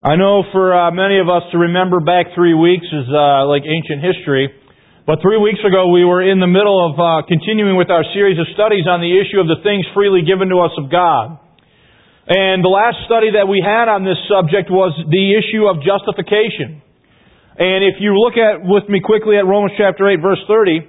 I know for many of us to remember back 3 weeks is like ancient history. But 3 weeks ago we were in the middle of continuing with our series of studies on the issue of the things freely given to us of God. And the last study that we had on this subject was the issue of justification. And if you look with me quickly at Romans chapter 8 verse 30,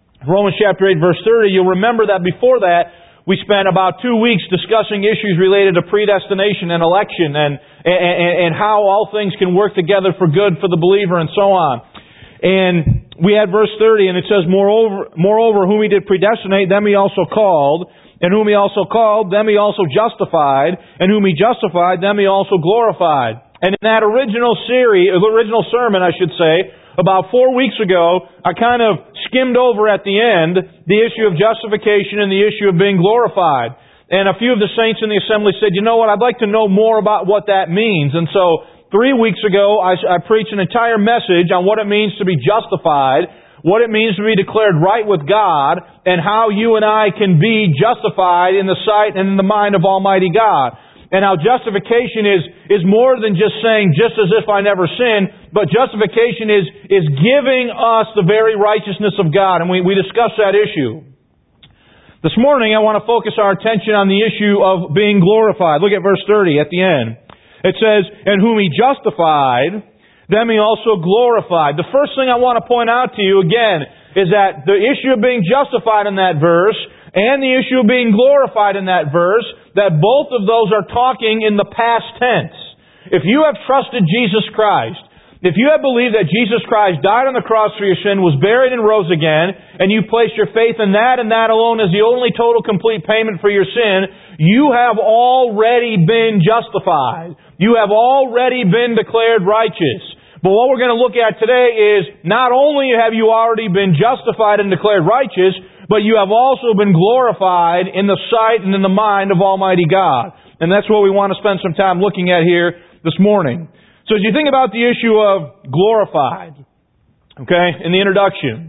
you'll remember that before that we spent about 2 weeks discussing issues related to predestination and election and how all things can work together for good for the believer and so on. And we had verse 30 and it says, Moreover, whom He did predestinate, them He also called. And whom He also called, them He also justified. And whom He justified, them He also glorified. And in that original sermon, about 4 weeks ago, I kind of skimmed over at the end the issue of justification and the issue of being glorified. And a few of the saints in the assembly said, you know what, I'd like to know more about what that means. And so 3 weeks ago, I preached an entire message on what it means to be justified, what it means to be declared right with God, and how you and I can be justified in the sight and in the mind of Almighty God. And how justification is more than just saying, just as if I never sinned, but justification is giving us the very righteousness of God. And we discussed that issue. This morning I want to focus our attention on the issue of being glorified. Look at verse 30 at the end. It says, and whom He justified, them He also glorified. The first thing I want to point out to you again is that the issue of being justified in that verse and the issue of being glorified in that verse, that both of those are talking in the past tense. If you have trusted Jesus Christ, if you have believed that Jesus Christ died on the cross for your sin, was buried and rose again, and you placed your faith in that and that alone as the only total complete payment for your sin, you have already been justified. You have already been declared righteous. But what we're going to look at today is not only have you already been justified and declared righteous, but you have also been glorified in the sight and in the mind of Almighty God. And that's what we want to spend some time looking at here this morning. So as you think about the issue of glorified, okay, in the introduction,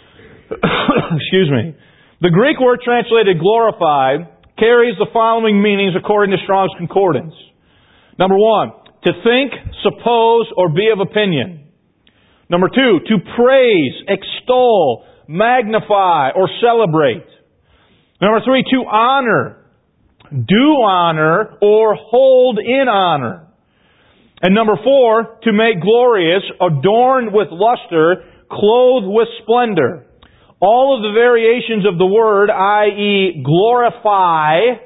excuse me, the Greek word translated glorified carries the following meanings according to Strong's Concordance. Number one, to think, suppose, or be of opinion. Number two, to praise, extol, magnify, or celebrate. Number three, to honor, do honor, or hold in honor. And number four, to make glorious, adorned with luster, clothed with splendor. All of the variations of the word, i.e. glorify,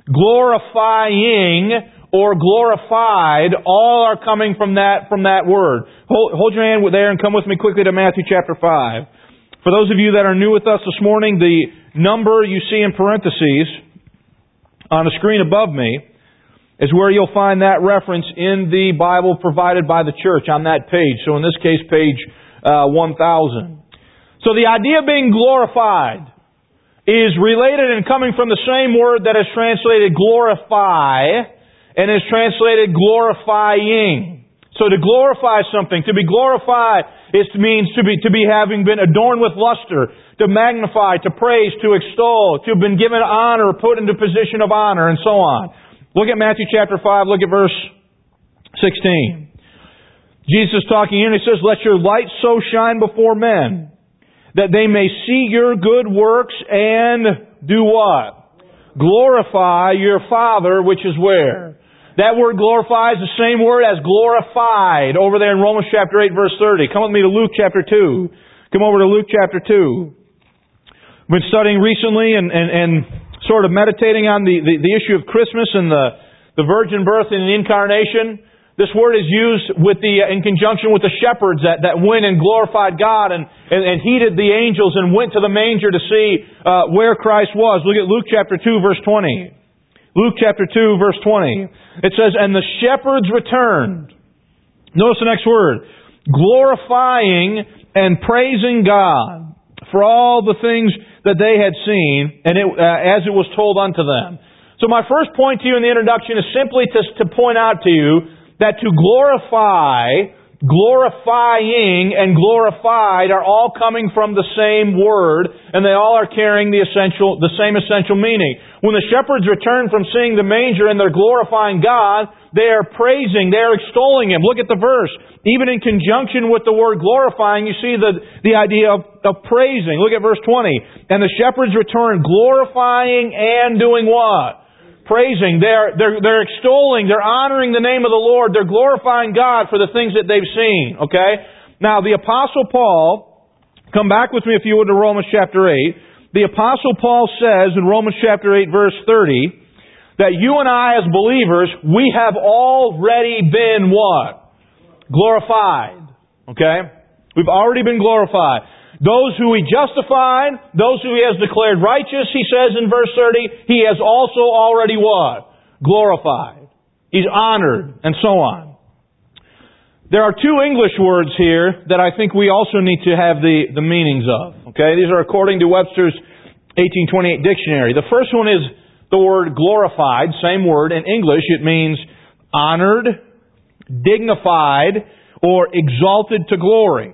glorifying, or glorified, all are coming from that word. Hold your hand there and come with me quickly to Matthew chapter 5. For those of you that are new with us this morning, the number you see in parentheses on the screen above me is where you'll find that reference in the Bible provided by the church on that page. So in this case, page 1000. So the idea of being glorified is related and coming from the same word that is translated glorify and is translated glorifying. So to glorify something, to be glorified, means to be having been adorned with luster, to magnify, to praise, to extol, to have been given honor, put into position of honor, and so on. Look at Matthew chapter 5, look at verse 16. Jesus is talking here and He says, let your light so shine before men, that they may see your good works and do what? Glorify your Father which is where? That word glorify is the same word as glorified over there in Romans chapter 8 verse 30. Come with me to Luke chapter 2. Come over to Luke chapter 2. I've been studying recently and sort of meditating on the issue of Christmas and the virgin birth and the incarnation. This word is used in conjunction with the shepherds that went and glorified God and heeded the angels and went to the manger to see where Christ was. Look at Luke chapter 2 verse 20. Luke chapter 2 verse 20. It says, and the shepherds returned. Notice the next word. Glorifying and praising God for all the things that they had seen, and as it was told unto them. So my first point to you in the introduction is simply to point out to you that to glorify glorifying and glorified are all coming from the same word, and they all are carrying the same essential meaning. When the shepherds return from seeing the manger and they're glorifying God, they are praising, they are extolling Him. Look at the verse. Even in conjunction with the word glorifying, you see the idea of praising. Look at verse 20. And the shepherds return glorifying and doing what? Praising. They're extolling. They're honoring the name of the Lord. They're glorifying God for the things that they've seen. Okay? Now, the Apostle Paul, come back with me if you would to Romans chapter 8. The Apostle Paul says in Romans chapter 8 verse 30 that you and I as believers, we have already been what? Glorified. Okay? We've already been glorified. Those who He justified, those who He has declared righteous, he says in verse 30, He has also already what? Glorified. He's honored, and so on. There are two English words here that I think we also need to have the meanings of. Okay? These are according to Webster's 1828 dictionary. The first one is the word glorified, same word. In English, it means honored, dignified, or exalted to glory.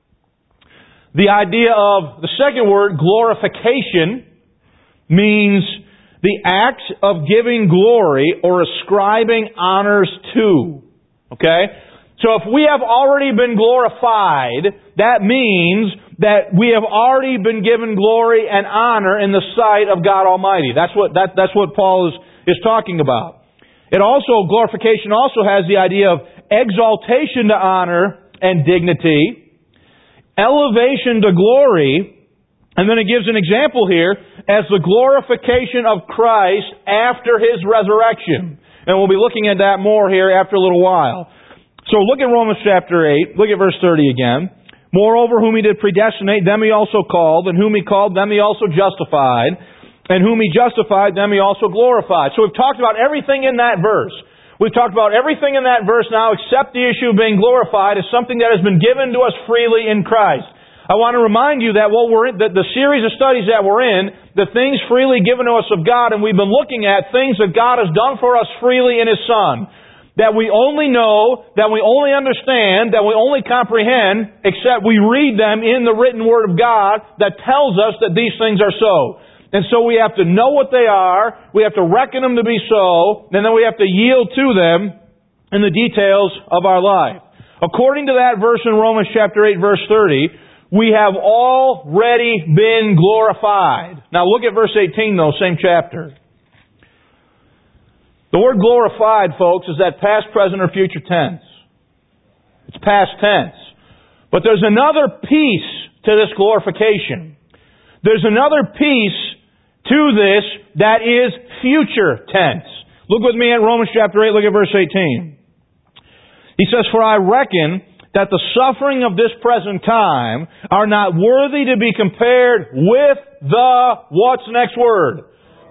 The idea of the second word, glorification, means the act of giving glory or ascribing honors to. Okay? So if we have already been glorified, that means that we have already been given glory and honor in the sight of God Almighty. That's what Paul is talking about. Glorification also has the idea of exaltation to honor and dignity, elevation to glory, and then it gives an example here as the glorification of Christ after His resurrection. And we'll be looking at that more here after a little while. So look at Romans chapter 8. Look at verse 30 again. Moreover, whom He did predestinate, them He also called, and whom He called, them He also justified, and whom He justified, them He also glorified. So we've talked about everything in that verse. We've talked about everything in that verse now except the issue of being glorified as something that has been given to us freely in Christ. I want to remind you that that the series of studies that we're in, the things freely given to us of God, and we've been looking at things that God has done for us freely in His Son. That we only know, that we only understand, that we only comprehend, except we read them in the written Word of God that tells us that these things are so. And so we have to know what they are, we have to reckon them to be so, and then we have to yield to them in the details of our life. According to that verse in Romans chapter 8, verse 30, we have already been glorified. Now look at verse 18 though, same chapter. The word glorified, folks, is that past, present, or future tense. It's past tense. But there's another piece to this glorification. There's another piece to this that is future tense. Look with me at Romans chapter 8, look at verse 18. He says, For I reckon that the suffering of this present time are not worthy to be compared with the, what's the next word?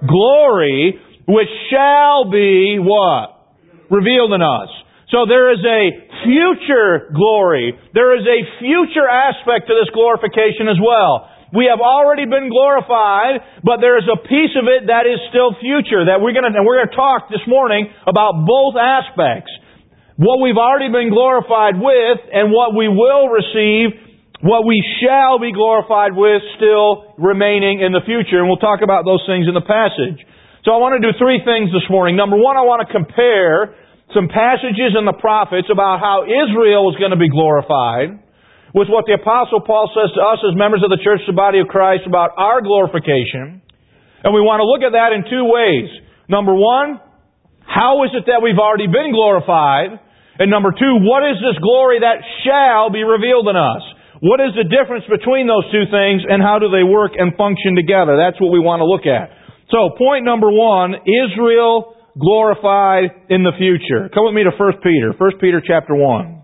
Glory, which shall be what? Revealed in us. So there is a future glory. There is a future aspect to this glorification as well. We have already been glorified, but there is a piece of it that is still future. That we're going to talk this morning about both aspects. What we've already been glorified with and what we will receive, what we shall be glorified with still remaining in the future. And we'll talk about those things in the passage. So I want to do three things this morning. Number one, I want to compare some passages in the prophets about how Israel is going to be glorified with what the Apostle Paul says to us as members of the church, the body of Christ, about our glorification. And we want to look at that in two ways. Number one, how is it that we've already been glorified? And number two, what is this glory that shall be revealed in us? What is the difference between those two things and how do they work and function together? That's what we want to look at. So, point number one, Israel glorified in the future. Come with me to 1 Peter. 1 Peter chapter 1.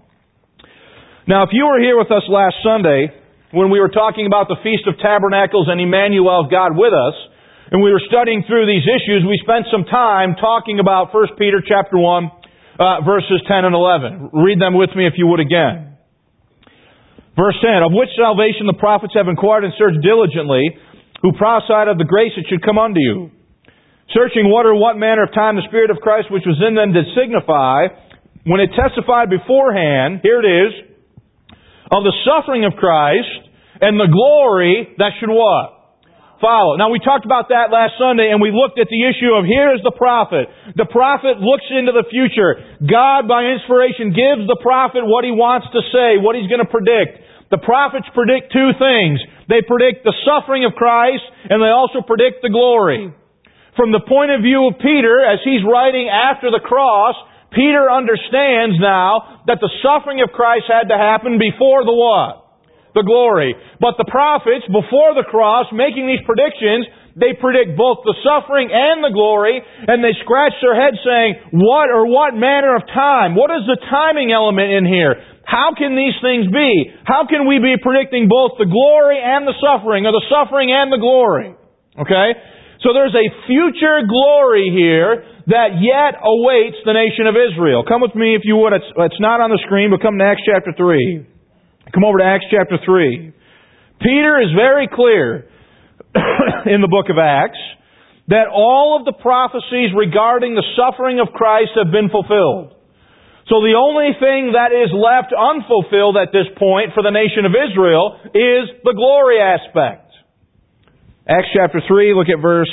Now, if you were here with us last Sunday, when we were talking about the Feast of Tabernacles and Emmanuel, God with us, and we were studying through these issues, we spent some time talking about 1 Peter chapter 1, verses 10 and 11. Read them with me if you would again. Verse 10, Of which salvation the prophets have inquired and searched diligently, who prophesied of the grace that should come unto you, searching what manner of time the Spirit of Christ which was in them did signify, when it testified beforehand, here it is, of the suffering of Christ and the glory that should what? Follow. Now we talked about that last Sunday, and we looked at the issue of here is the prophet. The prophet looks into the future. God, by inspiration, gives the prophet what he wants to say, what he's going to predict. The prophets predict two things. They predict the suffering of Christ, and they also predict the glory. From the point of view of Peter, as he's writing after the cross, Peter understands now that the suffering of Christ had to happen before the what? The glory. But the prophets, before the cross, making these predictions, they predict both the suffering and the glory, and they scratch their head saying, what manner of time? What is the timing element in here? How can these things be? How can we be predicting both the glory and the suffering, or the suffering and the glory? Okay? So there's a future glory here that yet awaits the nation of Israel. Come with me if you would. It's not on the screen, but come to Acts chapter 3. Come over to Acts chapter 3. Peter is very clear in the book of Acts that all of the prophecies regarding the suffering of Christ have been fulfilled. So the only thing that is left unfulfilled at this point for the nation of Israel is the glory aspect. Acts chapter 3, look at verse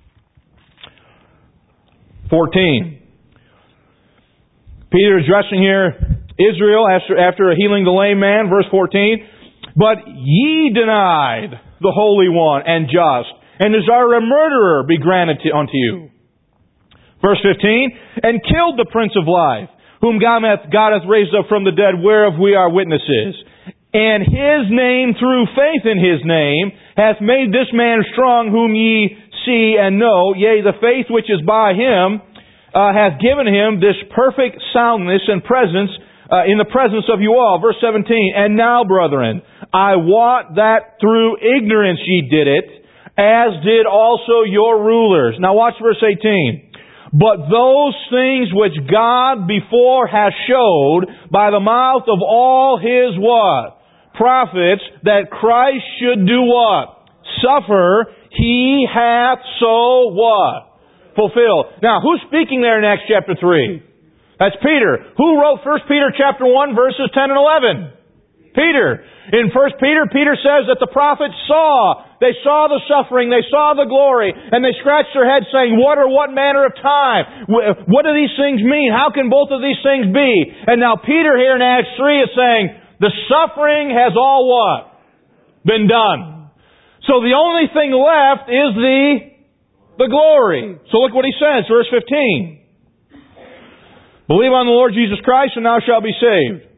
14. Peter is addressing here Israel after healing the lame man, verse 14. But ye denied the Holy One and just, and desire a murderer be granted unto you. Verse 15. And killed the Prince of Life, whom God hath raised up from the dead, whereof we are witnesses. And His name, through faith in His name, hath made this man strong, whom ye see and know. Yea, the faith which is by Him hath given Him this perfect soundness and presence in the presence of you all. Verse 17. And now, brethren, I wot that through ignorance ye did it, as did also your rulers. Now watch verse 18. But those things which God before hath showed by the mouth of all His what? Prophets, that Christ should do what? Suffer, He hath so what? Fulfilled. Now, who's speaking there in Acts chapter 3? That's Peter. Who wrote 1 Peter chapter 1 verses 10 and 11? Peter. In 1 Peter, Peter says that the prophets saw the suffering, they saw the glory, and they scratched their heads saying, what manner of time? What do these things mean? How can both of these things be? And now Peter here in Acts 3 is saying, the suffering has all what? Been done. So the only thing left is the glory. So look what he says, verse 15. Believe on the Lord Jesus Christ, and thou shalt be saved.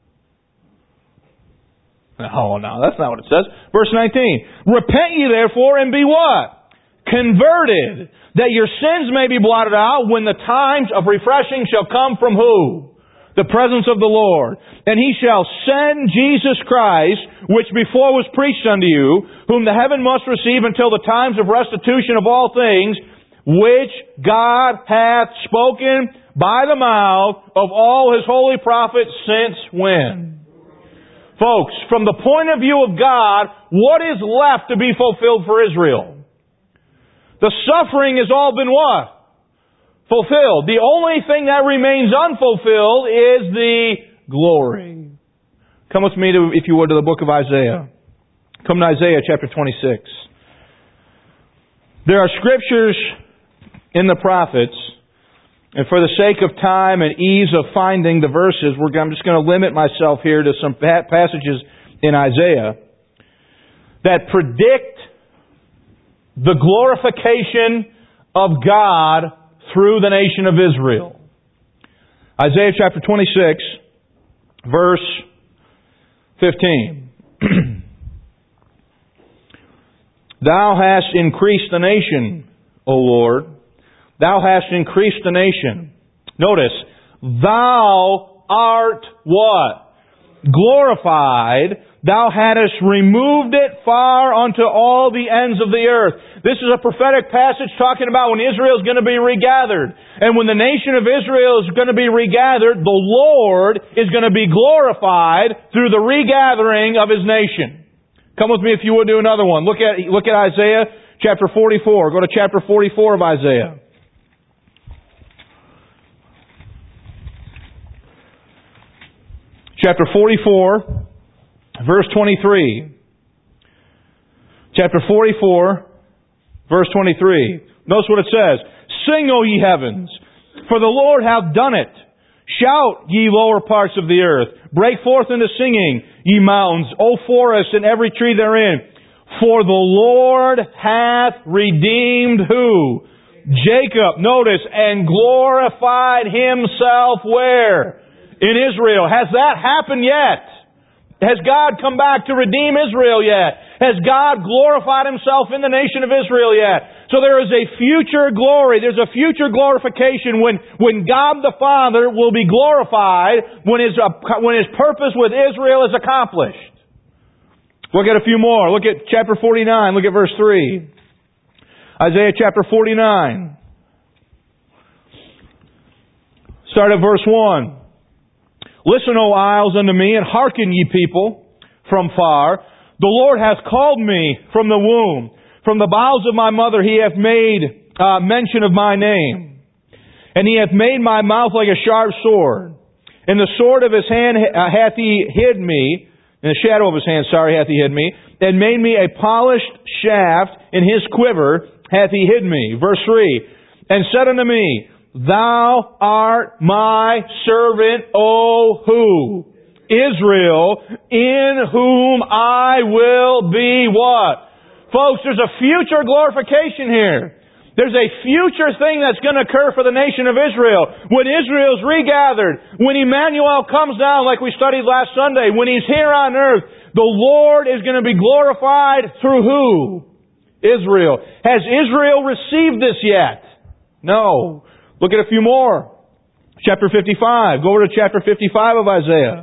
Oh, no, that's not what it says. Verse 19. Repent ye therefore, and be what? Converted, that your sins may be blotted out, when the times of refreshing shall come from who? The presence of the Lord. And He shall send Jesus Christ, which before was preached unto you, whom the heaven must receive until the times of restitution of all things, which God hath spoken by the mouth of all His holy prophets since when? Folks, from the point of view of God, what is left to be fulfilled for Israel? The suffering has all been what? Fulfilled. The only thing that remains unfulfilled is the glory. Come with me, if you would, to the book of Isaiah. Come to Isaiah chapter 26. There are scriptures in the prophets, and for the sake of time and ease of finding the verses, I'm just going to limit myself here to some passages in Isaiah that predict the glorification of God through the nation of Israel. Isaiah chapter 26, verse 15. Thou hast increased the nation, O Lord. Thou hast increased the nation. Notice, Thou art what? Glorified. Thou hadst removed it far unto all the ends of the earth. This is a prophetic passage talking about when Israel is going to be regathered. And when the nation of Israel is going to be regathered, the Lord is going to be glorified through the regathering of His nation. Come with me if you would do another one. Look at Isaiah chapter 44. Go to chapter 44 of Isaiah. chapter 44, verse 23. Chapter 44, verse 23. Notice what it says. Sing, O ye heavens, for the Lord hath done it. Shout, ye lower parts of the earth. Break forth into singing, ye mountains, O forests, and every tree therein. For the Lord hath redeemed who? Jacob. Notice, and glorified Himself where? In Israel. Has that happened yet? Has God come back to redeem Israel yet? Has God glorified Himself in the nation of Israel yet? So there is a future glory. There's a future glorification when God the Father will be glorified, when His purpose with Israel is accomplished. Look at a few more. Look at chapter 49. Look at verse 3. Isaiah chapter 49. Start at verse 1. Listen, O isles, unto me, and hearken, ye people, from far. The Lord hath called me from the womb. From the bowels of my mother He hath made mention of my name. And He hath made my mouth like a sharp sword. In the sword of His hand hath He hid me. In the shadow of His hand, hath He hid me. And made me a polished shaft. In His quiver hath He hid me. Verse 3. And said unto me, Thou art my servant, O who? Israel, in whom I will be what? Folks, there's a future glorification here. There's a future thing that's going to occur for the nation of Israel. When Israel's regathered, when Emmanuel comes down like we studied last Sunday, when He's here on earth, the Lord is going to be glorified through who? Israel. Has Israel received this yet? No. Look at a few more. Chapter 55. Go over to chapter 55 of Isaiah.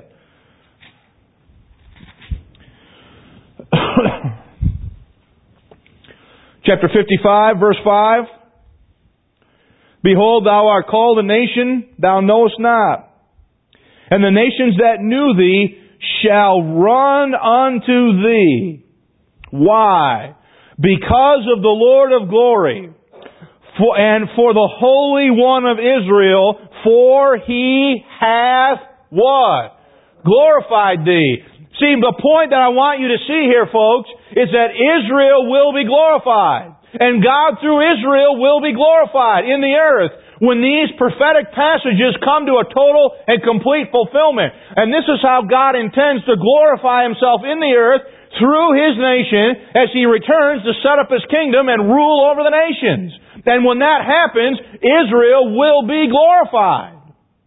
Chapter 55, verse 5. Behold, thou art called a nation thou knowest not. And the nations that knew thee shall run unto thee. Why? Because of the Lord of glory. And for the Holy One of Israel, for He hath what? Glorified thee. See, the point that I want you to see here, folks, is that Israel will be glorified. And God through Israel will be glorified in the earth when these prophetic passages come to a total and complete fulfillment. And this is how God intends to glorify Himself in the earth through His nation as He returns to set up His kingdom and rule over the nations. And when that happens, Israel will be glorified.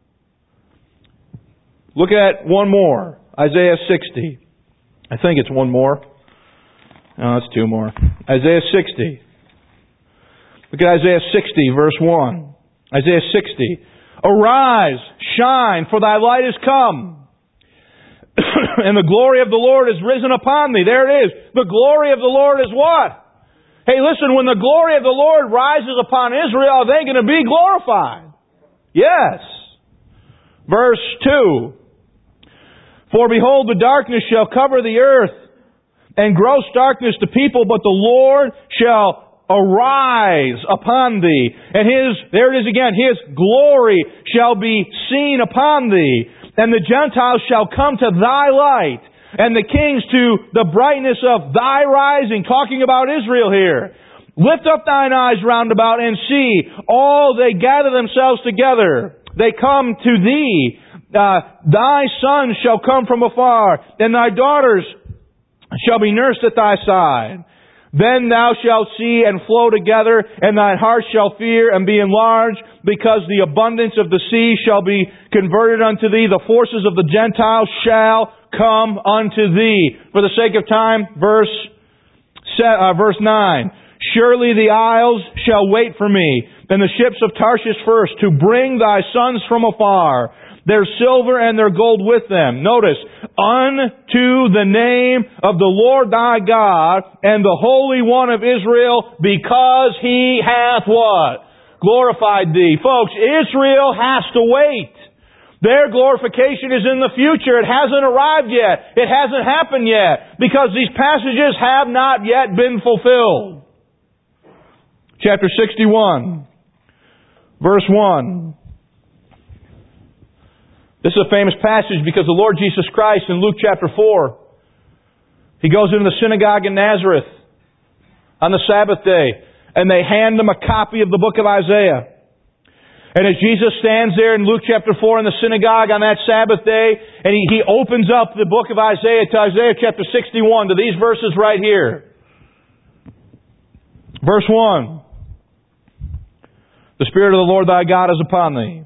Look at one more. Isaiah 60. I think it's one more. No, it's two more. Isaiah 60. Look at Isaiah 60, verse 1. Isaiah 60. Arise, shine, for thy light is come, and the glory of the Lord is risen upon thee. There it is. The glory of the Lord is what? Hey, listen, when the glory of the Lord rises upon Israel, are they going to be glorified? Yes. Verse 2. For behold, the darkness shall cover the earth, and gross darkness to people, but the Lord shall arise upon thee. And there it is again, His glory shall be seen upon thee. And the Gentiles shall come to thy light, and the kings to the brightness of thy rising. Talking about Israel here. Lift up thine eyes round about and see. All they gather themselves together. They come to thee. Thy sons shall come from afar, and thy daughters shall be nursed at thy side. Then thou shalt see and flow together, and thine heart shall fear and be enlarged, because the abundance of the sea shall be converted unto thee. The forces of the Gentiles shall come unto thee. For the sake of time, verse 9. Surely the isles shall wait for me, and the ships of Tarshish first, to bring thy sons from afar, their silver and their gold with them. Notice, unto the name of the Lord thy God and the Holy One of Israel, because He hath what? Glorified thee. Folks, Israel has to wait. Their glorification is in the future. It hasn't arrived yet. It hasn't happened yet, because these passages have not yet been fulfilled. Chapter 61, verse 1. This is a famous passage because the Lord Jesus Christ in Luke chapter 4, He goes into the synagogue in Nazareth on the Sabbath day, and they hand Him a copy of the book of Isaiah. And as Jesus stands there in Luke chapter 4 in the synagogue on that Sabbath day, and he opens up the book of Isaiah to Isaiah chapter 61, to these verses right here. Verse 1. The Spirit of the Lord thy God is upon thee,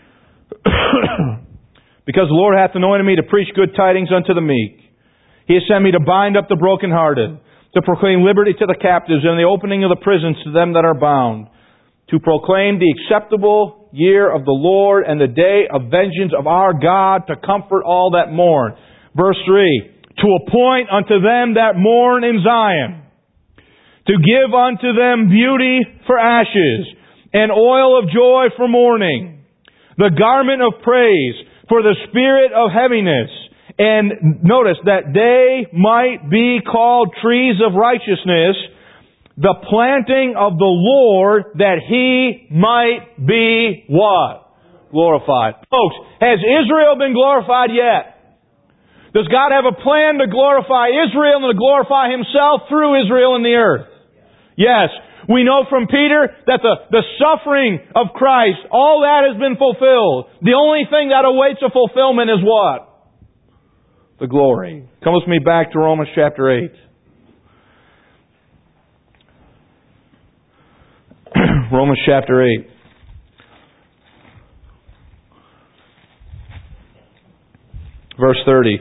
because the Lord hath anointed me to preach good tidings unto the meek. He has sent me to bind up the brokenhearted, to proclaim liberty to the captives, and the opening of the prisons to them that are bound, to proclaim the acceptable year of the Lord and the day of vengeance of our God, to comfort all that mourn. Verse 3, to appoint unto them that mourn in Zion, to give unto them beauty for ashes, and oil of joy for mourning, the garment of praise for the spirit of heaviness. And notice that they might be called trees of righteousness, the planting of the Lord, that He might be what? Glorified. Folks, has Israel been glorified yet? Does God have a plan to glorify Israel and to glorify Himself through Israel in the earth? Yes. We know from Peter that the suffering of Christ, all that has been fulfilled. The only thing that awaits a fulfillment is what? The glory. Come with me back to Romans chapter 8. Romans chapter 8. Verse 30.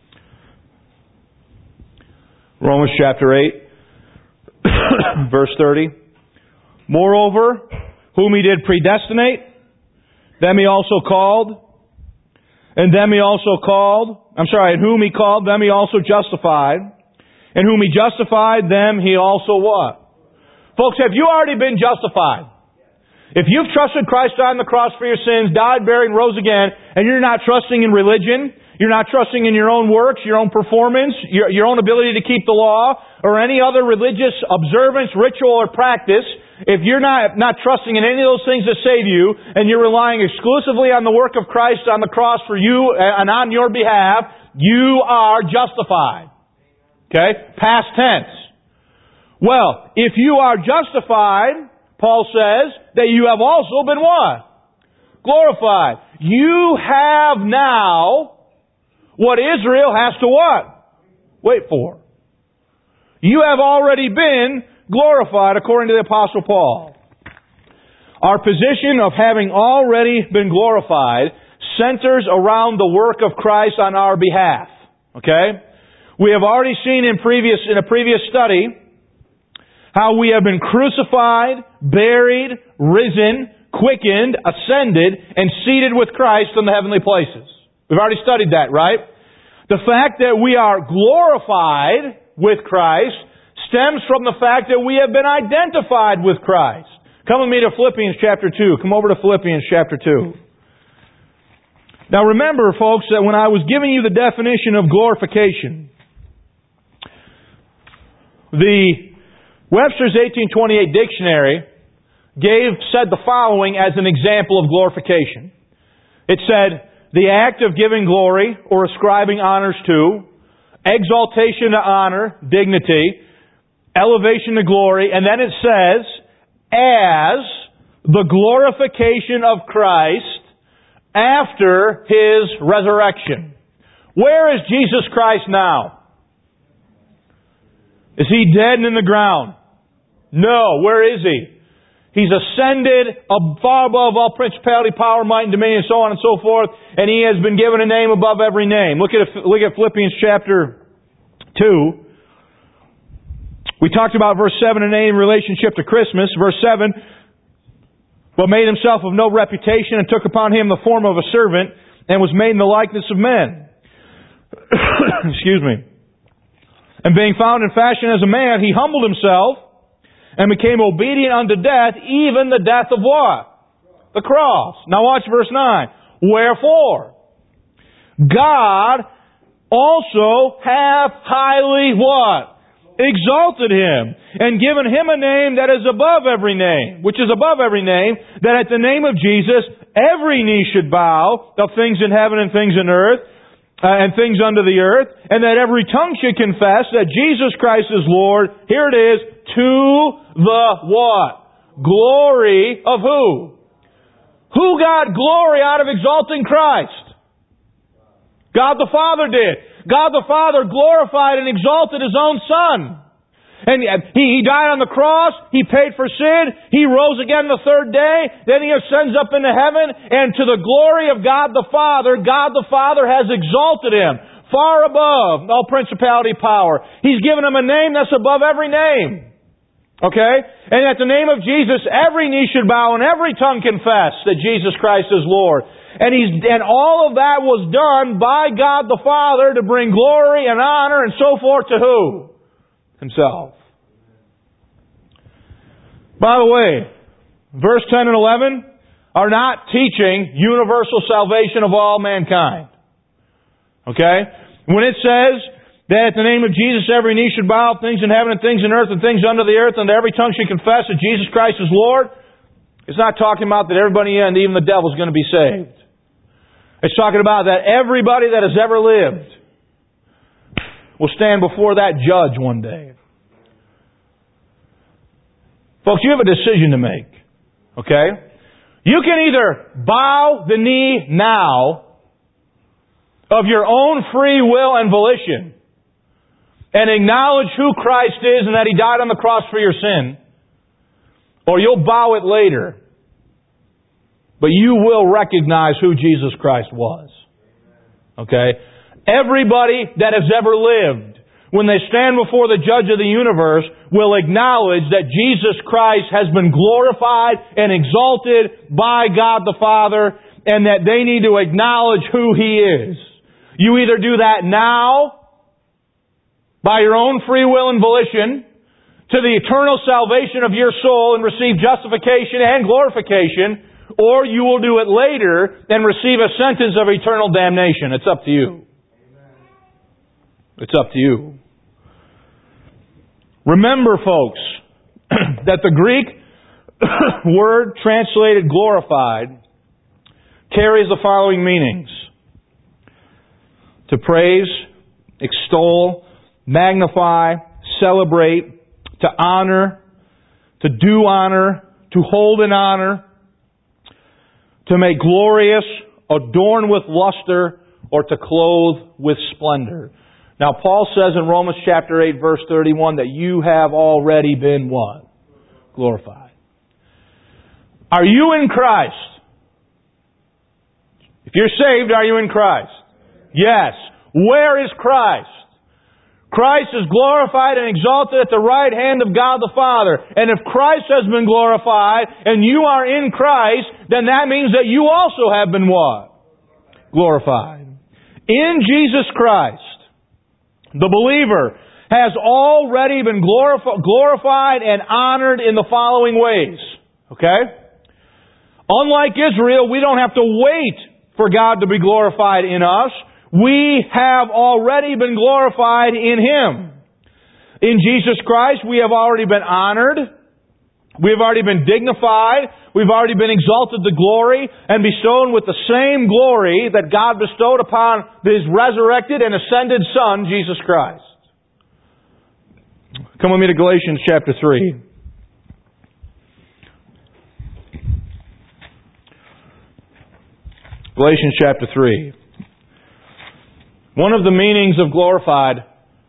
Romans chapter 8. Verse 30. Moreover, whom He did predestinate, them He also called. And them He also called. And whom He called, them He also justified. And whom He justified, them He also what? Folks, have you already been justified? If you've trusted Christ on the cross for your sins, died, buried, and rose again, and you're not trusting in religion, you're not trusting in your own works, your own performance, your own ability to keep the law, or any other religious observance, ritual, or practice, if you're not trusting in any of those things to save you, and you're relying exclusively on the work of Christ on the cross for you and on your behalf, you are justified. Okay? Past tense. Well, if you are justified, Paul says, that you have also been what? Glorified. You have now what Israel has to what? Wait for. You have already been glorified according to the Apostle Paul. Our position of having already been glorified centers around the work of Christ on our behalf. Okay? We have already seen in a previous study how we have been crucified, buried, risen, quickened, ascended, and seated with Christ in the heavenly places. We've already studied that, right? The fact that we are glorified with Christ stems from the fact that we have been identified with Christ. Come with me to Philippians chapter 2. Come over to Philippians chapter 2. Now remember, folks, that when I was giving you the definition of glorification, the Webster's 1828 dictionary said the following as an example of glorification. It said, the act of giving glory or ascribing honors to, exaltation to honor, dignity, elevation to glory, and then it says, as the glorification of Christ after His resurrection. Where is Jesus Christ now? Is He dead and in the ground? No. Where is He? He's ascended far above all principality, power, might, and dominion, and so on and so forth, and He has been given a name above every name. Look at Philippians chapter 2. We talked about verse 7 and 8 in relationship to Christmas. Verse 7, but made Himself of no reputation, and took upon Him the form of a servant, and was made in the likeness of men. Excuse me. And being found in fashion as a man, He humbled Himself, and became obedient unto death, even the death of what? The cross. Now watch verse 9. Wherefore, God also hath highly what? Exalted Him, and given Him a name that is above every name, which is above every name, that at the name of Jesus every knee should bow of things in heaven and things in earth, and things under the earth, and that every tongue should confess that Jesus Christ is Lord. Here it is, to the what? Glory of who? Who got glory out of exalting Christ? God the Father did. God the Father glorified and exalted His own Son. And He died on the cross. He paid for sin. He rose again the third day. Then He ascends up into heaven. And to the glory of God the Father has exalted Him far above all principality, power. He's given Him a name that's above every name. Okay? And at the name of Jesus, every knee should bow and every tongue confess that Jesus Christ is Lord. And all of that was done by God the Father to bring glory and honor and so forth to who? Himself. By the way, verse 10 and 11 are not teaching universal salvation of all mankind. Okay? When it says that at the name of Jesus every knee should bow, things in heaven and things in earth and things under the earth, and every tongue should confess that Jesus Christ is Lord, it's not talking about that everybody and even the devil is going to be saved. It's talking about that everybody that has ever lived will stand before that judge one day. Folks, you have a decision to make. Okay? You can either bow the knee now of your own free will and volition and acknowledge who Christ is and that He died on the cross for your sin, or you'll bow it later. But you will recognize who Jesus Christ was. Okay? Everybody that has ever lived, when they stand before the Judge of the universe, will acknowledge that Jesus Christ has been glorified and exalted by God the Father, and that they need to acknowledge who He is. You either do that now, by your own free will and volition, to the eternal salvation of your soul and receive justification and glorification, or you will do it later and receive a sentence of eternal damnation. It's up to you. It's up to you. Remember, folks, that the Greek word translated glorified carries the following meanings: to praise, extol, magnify, celebrate, to honor, to do honor, to hold in honor, to make glorious, adorn with luster, or to clothe with splendor. Now, Paul says in Romans chapter 8, verse 31, that you have already been what? Glorified. Are you in Christ? If you're saved, are you in Christ? Yes. Where is Christ? Christ is glorified and exalted at the right hand of God the Father. And if Christ has been glorified and you are in Christ, then that means that you also have been what? Glorified. In Jesus Christ, the believer has already been glorified and honored in the following ways. Okay? Unlike Israel, we don't have to wait for God to be glorified in us. We have already been glorified in Him. In Jesus Christ, we have already been honored. We have already been dignified. We've already been exalted to glory and bestowed with the same glory that God bestowed upon His resurrected and ascended Son, Jesus Christ. Come with me to Galatians chapter 3. Galatians chapter 3. One of the meanings of glorified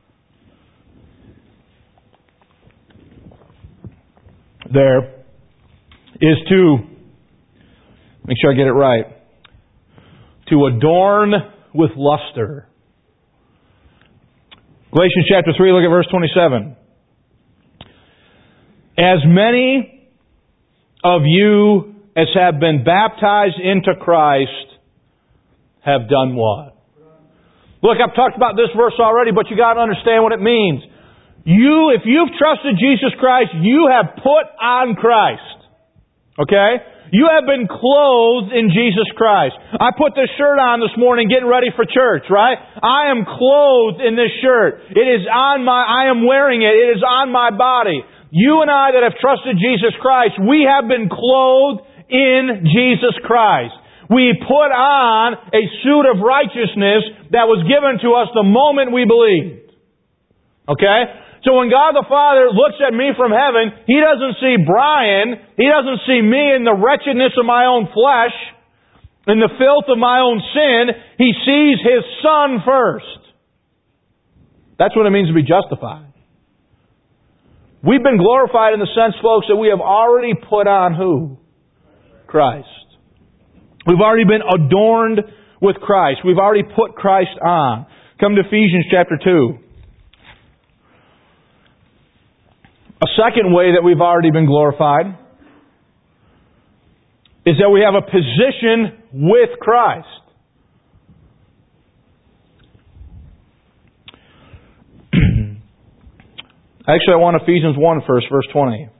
there is to, make sure I get it right, to adorn with luster. Galatians chapter 3, look at verse 27. As many of you as have been baptized into Christ have done what? Look, I've talked about this verse already, but you got to understand what it means. If you've trusted Jesus Christ, you have put on Christ. Okay? You have been clothed in Jesus Christ. I put this shirt on this morning getting ready for church, right? I am clothed in this shirt. I am wearing it. It is on my body. You and I that have trusted Jesus Christ, we have been clothed in Jesus Christ. We put on a suit of righteousness that was given to us the moment we believed. Okay? So when God the Father looks at me from heaven, He doesn't see Brian. He doesn't see me in the wretchedness of my own flesh, in the filth of my own sin. He sees His Son first. That's what it means to be justified. We've been glorified in the sense, folks, that we have already put on who? Christ. We've already been adorned with Christ. We've already put Christ on. Come to Ephesians chapter 2. A second way that we've already been glorified is that we have a position with Christ. Actually, I want Ephesians 1 first, verse 20.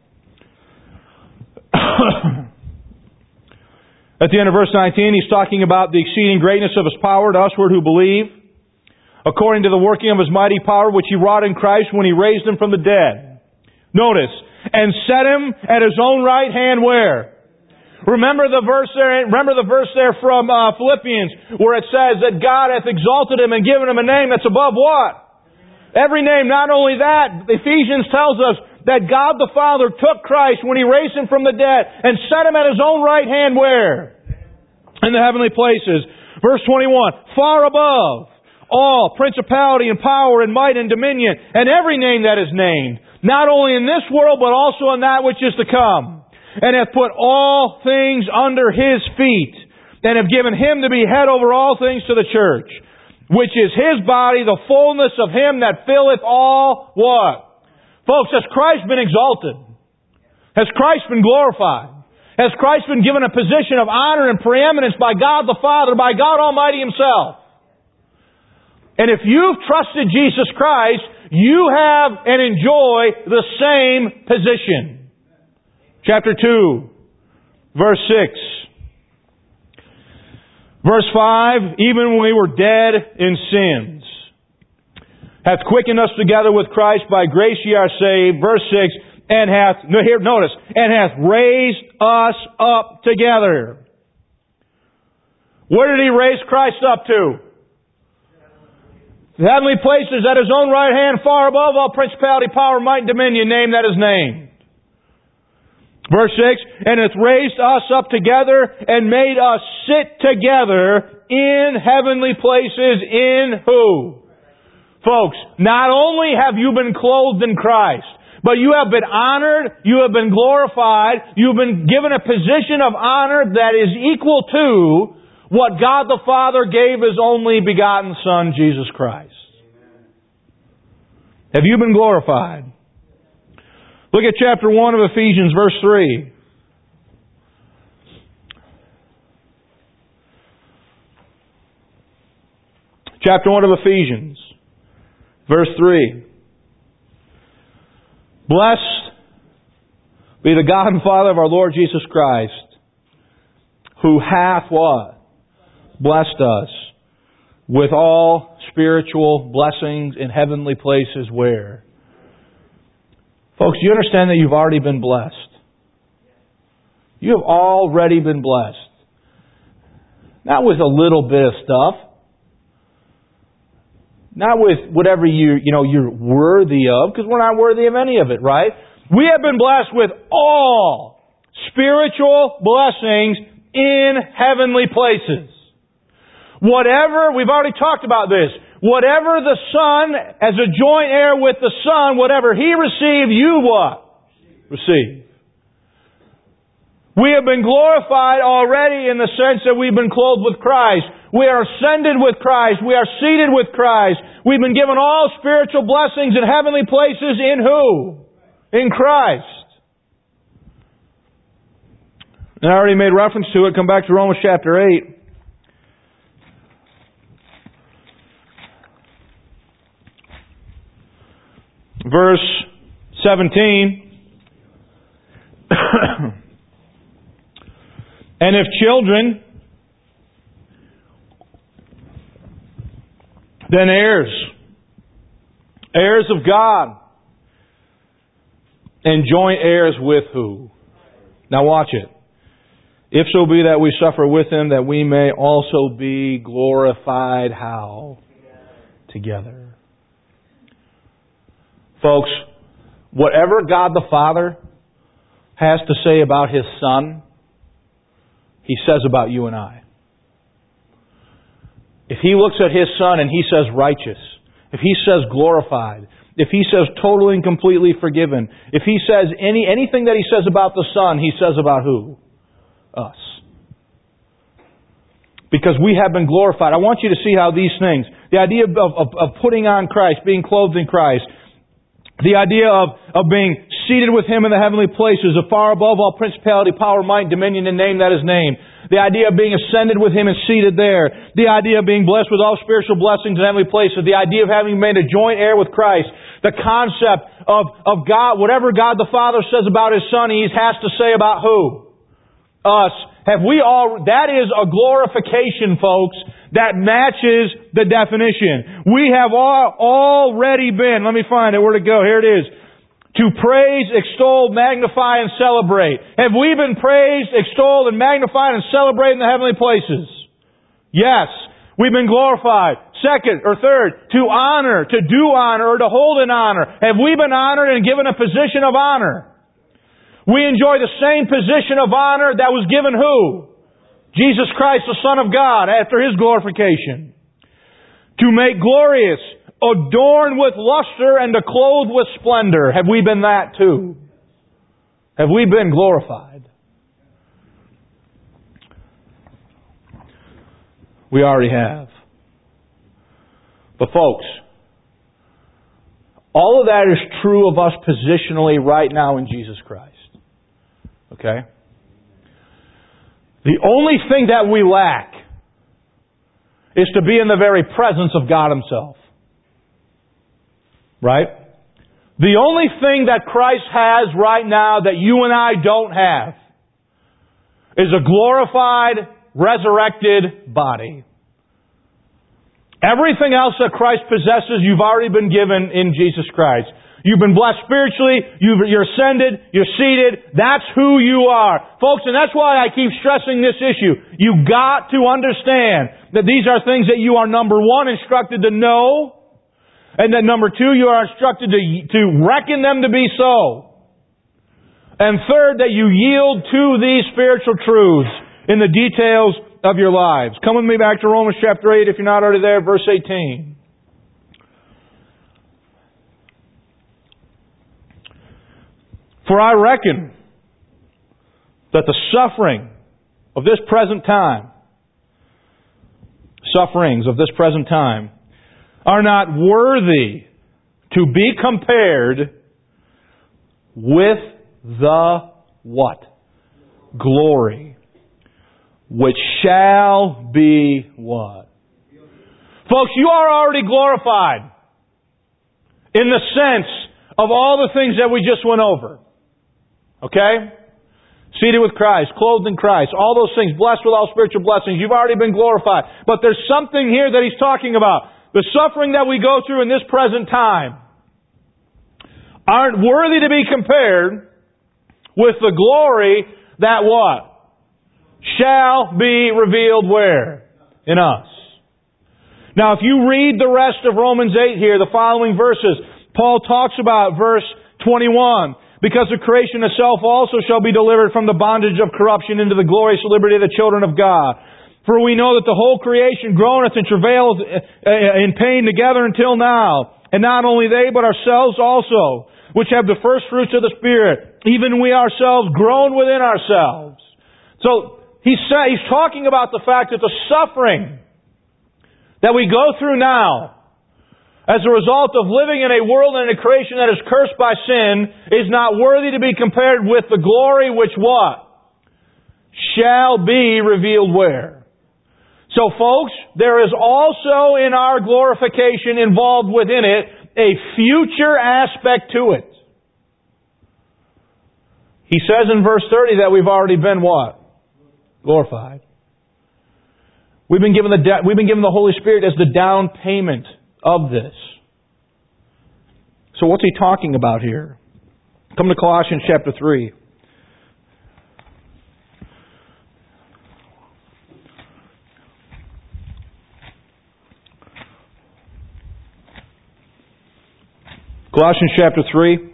At the end of verse 19, he's talking about the exceeding greatness of His power to usward who believe, according to the working of His mighty power, which He wrought in Christ when He raised Him from the dead. Notice, and set Him at His own right hand where? Remember the verse there from Philippians, where it says that God hath exalted Him and given Him a name that's above what? Every name. Not only that, Ephesians tells us that God the Father took Christ when He raised Him from the dead and set Him at His own right hand where? In the heavenly places. Verse 21, far above all principality and power and might and dominion and every name that is named, not only in this world but also in that which is to come, and hath put all things under His feet, and have given Him to be head over all things to the church, which is His body, the fullness of Him that filleth all what? Folks, has Christ been exalted? Has Christ been glorified? Has Christ been given a position of honor and preeminence by God the Father, by God Almighty Himself? And if you've trusted Jesus Christ, you have and enjoy the same position. Chapter 2, verse 6. Verse 5, even when we were dead in sins, hath quickened us together with Christ, by grace ye are saved. Verse 6, and hath, here, notice, and hath raised us up together. Where did He raise Christ up to? The heavenly places at His own right hand, far above all principality, power, might, and dominion, name that is named. Verse 6, and hath raised us up together and made us sit together in heavenly places in who? Folks, not only have you been clothed in Christ, but you have been honored, you have been glorified, you've been given a position of honor that is equal to what God the Father gave His only begotten Son, Jesus Christ. Have you been glorified? Look at chapter 1 of Ephesians, verse 3. Chapter 1 of Ephesians, verse 3. Blessed be the God and Father of our Lord Jesus Christ, who hath what? Blessed us with all spiritual blessings in heavenly places where? Folks, do you understand that you've already been blessed? You have already been blessed. Not with a little bit of stuff. Not with whatever you're worthy of, because we're not worthy of any of it, right? We have been blessed with all spiritual blessings in heavenly places. Whatever, we've already talked about this, whatever the Son, as a joint heir with the Son, whatever He received, you what? Receive. We have been glorified already in the sense that we've been clothed with Christ. We are ascended with Christ. We are seated with Christ. We've been given all spiritual blessings in heavenly places in who? In Christ. And I already made reference to it. Come back to Romans chapter 8. Verse 17. And if children, then heirs. Heirs of God. And joint heirs with who? Now watch it. If so be that we suffer with Him, that we may also be glorified how? Together. Folks, whatever God the Father has to say about His Son, He says about you and I. If He looks at His Son and He says righteous, if He says glorified, if He says totally and completely forgiven, if He says anything that He says about the Son, He says about who? Us. Because we have been glorified. I want you to see how these things, the idea of putting on Christ, being clothed in Christ, the idea of being seated with Him in the heavenly places, afar above all principality, power, might, dominion, and name that is named. The idea of being ascended with Him and seated there. The idea of being blessed with all spiritual blessings in heavenly places. The idea of having made a joint heir with Christ. The concept of God, whatever God the Father says about His Son, He has to say about who? Us. That is a glorification, folks, that matches the definition. We have already been, let me find it, where to go? Here it is. To praise, extol, magnify, and celebrate. Have we been praised, extolled, and magnified and celebrated in the heavenly places? Yes. We've been glorified. Second or third, to honor, to do honor, or to hold in honor. Have we been honored and given a position of honor? We enjoy the same position of honor that was given who? Jesus Christ, the Son of God, after His glorification. To make glorious, adorn with luster, and to clothe with splendor. Have we been that too? Have we been glorified? We already have. But folks, all of that is true of us positionally right now in Jesus Christ. Okay? The only thing that we lack is to be in the very presence of God Himself. Right? The only thing that Christ has right now that you and I don't have is a glorified, resurrected body. Everything else that Christ possesses, you've already been given in Jesus Christ. You've been blessed spiritually, you're ascended, you're seated, that's who you are. Folks, and that's why I keep stressing this issue. You've got to understand that these are things that you are, number one, instructed to know, and that number two, you are instructed to reckon them to be so. And third, that you yield to these spiritual truths in the details of your lives. Come with me back to Romans chapter 8 if you're not already there, verse 18. For I reckon that the sufferings of this present time are not worthy to be compared with the what? Glory, which shall be what? Folks, you are already glorified in the sense of all the things that we just went over. Okay? Seated with Christ, clothed in Christ, all those things, blessed with all spiritual blessings. You've already been glorified. But there's something here that He's talking about. The suffering that we go through in this present time aren't worthy to be compared with the glory that what? Shall be revealed where? In us. Now if you read the rest of Romans 8 here, the following verses, Paul talks about verse 21. Because the creation itself also shall be delivered from the bondage of corruption into the glorious liberty of the children of God. For we know that the whole creation groaneth and travaileth in pain together until now. And not only they, but ourselves also, which have the first fruits of the Spirit, even we ourselves groan within ourselves. So he's talking about the fact that the suffering that we go through now, as a result of living in a world and a creation that is cursed by sin, is not worthy to be compared with the glory which what? Shall be revealed where? So folks, there is also in our glorification involved within it a future aspect to it. He says in verse 30 that we've already been what? Glorified. We've been given the Holy Spirit as the down payment of this. So what's he talking about here? Come to Colossians chapter 3. Colossians chapter 3.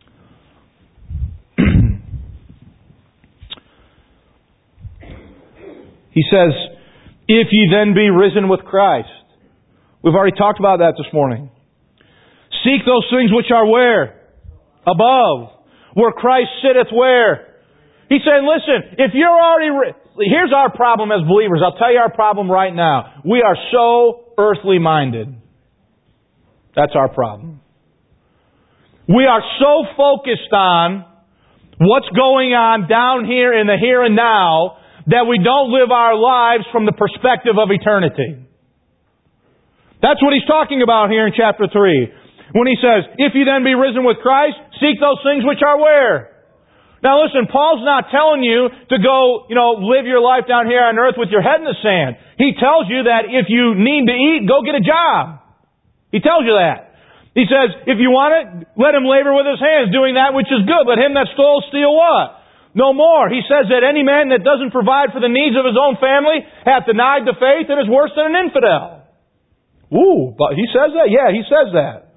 He says, if ye then be risen with Christ. We've already talked about that this morning. Seek those things which are where? Above. Where Christ sitteth where? He's saying, listen, if you're already... Here's our problem as believers. I'll tell you our problem right now. We are so earthly minded. That's our problem. We are so focused on what's going on down here in the here and now that we don't live our lives from the perspective of eternity. That's what he's talking about here in chapter 3. When he says, if you then be risen with Christ, seek those things which are where? Now listen, Paul's not telling you to go, live your life down here on earth with your head in the sand. He tells you that if you need to eat, go get a job. He tells you that. He says, if you want it, let him labor with his hands, doing that which is good. Let him that stole steal what? No more. He says that any man that doesn't provide for the needs of his own family hath denied the faith and is worse than an infidel. Ooh, but he says that? Yeah, he says that.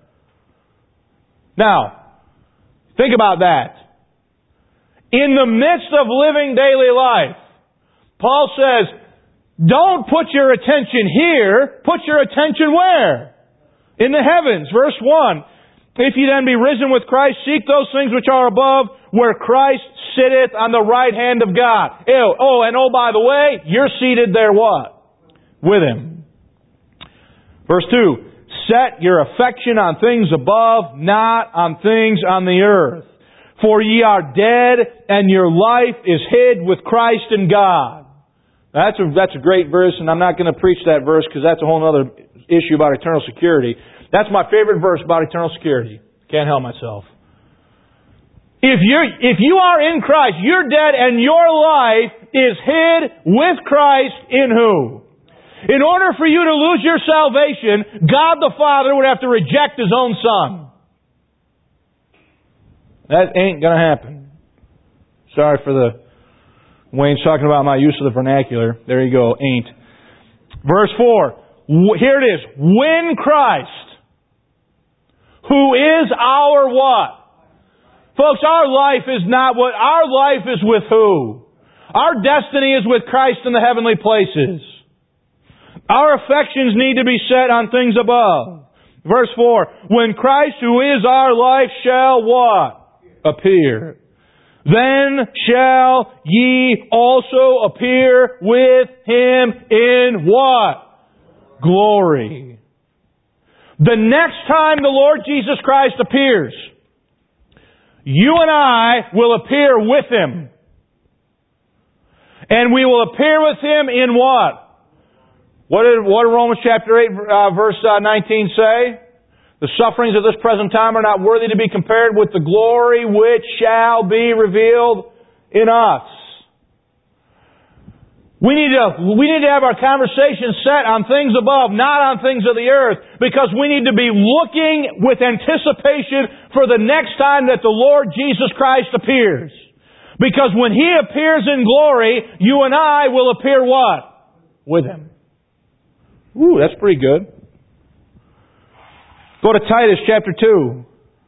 Now, think about that. In the midst of living daily life, Paul says, don't put your attention here, put your attention where? In the heavens. Verse 1. If ye then be risen with Christ, seek those things which are above, where Christ sitteth on the right hand of God. By the way, you're seated there what? With Him. Verse 2. Set your affection on things above, not on things on the earth. For ye are dead, and your life is hid with Christ in God. Now, that's a great verse, and I'm not going to preach that verse because that's a whole other issue about eternal security. That's my favorite verse about eternal security. Can't help myself. If you are in Christ, you're dead and your life is hid with Christ in who? In order for you to lose your salvation, God the Father would have to reject His own Son. That ain't going to happen. Sorry for Wayne's talking about my use of the vernacular. There you go, ain't. Verse 4. Here it is. When Christ, who is our what? Folks, our life is not what... Our life is with who? Our destiny is with Christ in the heavenly places. Our affections need to be set on things above. Verse 4. When Christ, who is our life, shall what? Appear. Then shall ye also appear with Him in what? Glory. The next time the Lord Jesus Christ appears, you and I will appear with Him. And we will appear with Him in what? What did Romans chapter 8 verse 19 say? The sufferings of this present time are not worthy to be compared with the glory which shall be revealed in us. We need to have our conversation set on things above, not on things of the earth, because we need to be looking with anticipation for the next time that the Lord Jesus Christ appears. Because when He appears in glory, you and I will appear what? With Him. Ooh, that's pretty good. Go to Titus chapter 2.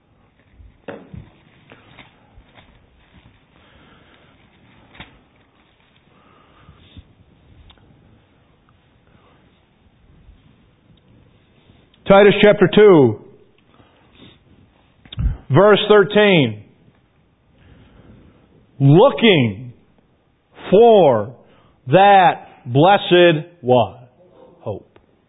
Titus chapter 2, verse 13. Looking for that blessed what? Hope.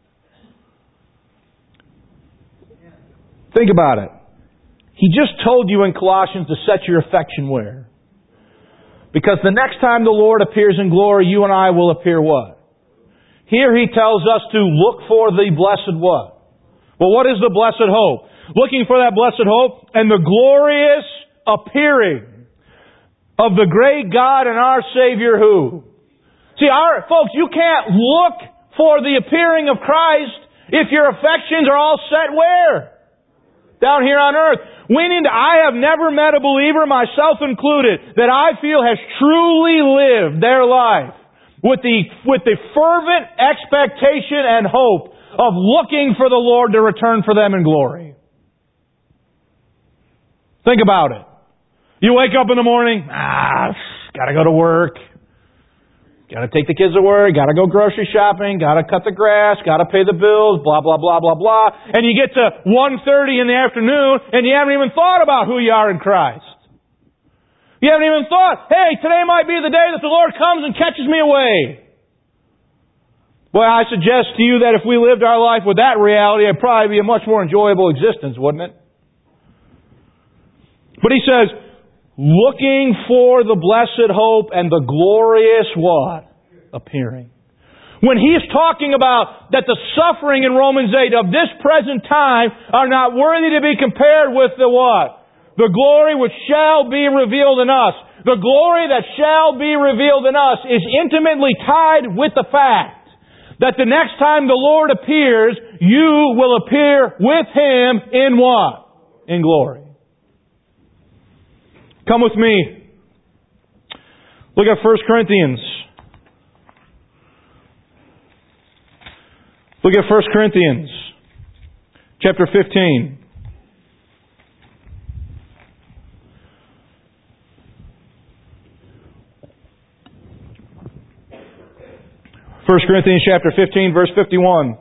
Think about it. He just told you in Colossians to set your affection where? Because the next time the Lord appears in glory, you and I will appear what? Here He tells us to look for the blessed what? Well, what is the blessed hope? Looking for that blessed hope and the glorious appearing of the great God and our Savior who? See, folks, you can't look for the appearing of Christ if your affections are all set where? Down here on earth. I have never met a believer, myself included, that I feel has truly lived their life with the fervent expectation and hope of looking for the Lord to return for them in glory. Think about it. You wake up in the morning, gotta go to work. Gotta take the kids to work, gotta go grocery shopping, gotta cut the grass, gotta pay the bills, blah, blah, blah, blah, blah. And you get to 1:30 in the afternoon and you haven't even thought about who you are in Christ. You haven't even thought, hey, today might be the day that the Lord comes and catches me away. Well, I suggest to you that if we lived our life with that reality, it'd probably be a much more enjoyable existence, wouldn't it? But he says, looking for the blessed hope and the glorious what? Appearing. When he's talking about that the suffering in Romans 8 of this present time are not worthy to be compared with the what? The glory which shall be revealed in us. The glory that shall be revealed in us is intimately tied with the fact that the next time the Lord appears, you will appear with Him in what? In glory. Come with me. Look at 1 Corinthians. Look at 1 Corinthians chapter 15. 1 Corinthians chapter 15, verse 51.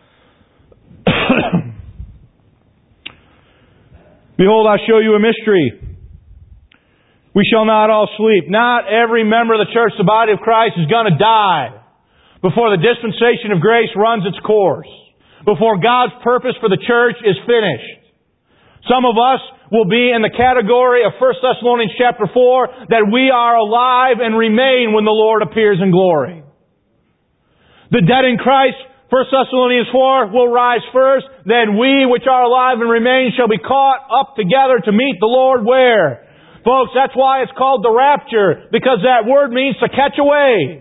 Behold, I show you a mystery. We shall not all sleep. Not every member of the church, the body of Christ, is going to die before the dispensation of grace runs its course, before God's purpose for the church is finished. Some of us will be in the category of 1 Thessalonians chapter 4, that we are alive and remain when the Lord appears in glory. The dead in Christ, 1 Thessalonians 4, will rise first. Then we which are alive and remain shall be caught up together to meet the Lord where? Folks, that's why it's called the rapture, because that word means to catch away.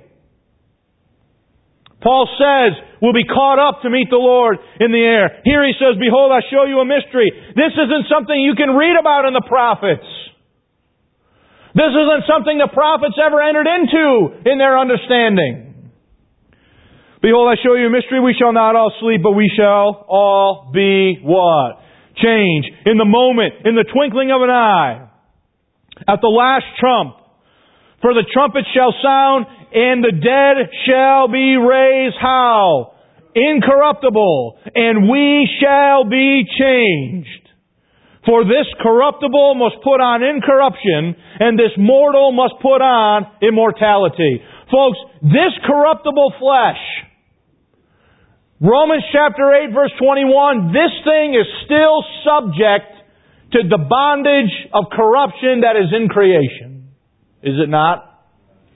Paul says, we'll be caught up to meet the Lord in the air. Here he says, behold, I show you a mystery. This isn't something you can read about in the prophets. This isn't something the prophets ever entered into in their understanding. Behold, I show you a mystery. We shall not all sleep, but we shall all be what? Changed. In the moment, in the twinkling of an eye. At the last trump. For the trumpet shall sound, and the dead shall be raised how? Incorruptible. And we shall be changed. For this corruptible must put on incorruption, and this mortal must put on immortality. Folks, this corruptible flesh, Romans chapter 8 verse 21, this thing is still subject to the bondage of corruption that is in creation. Is it not?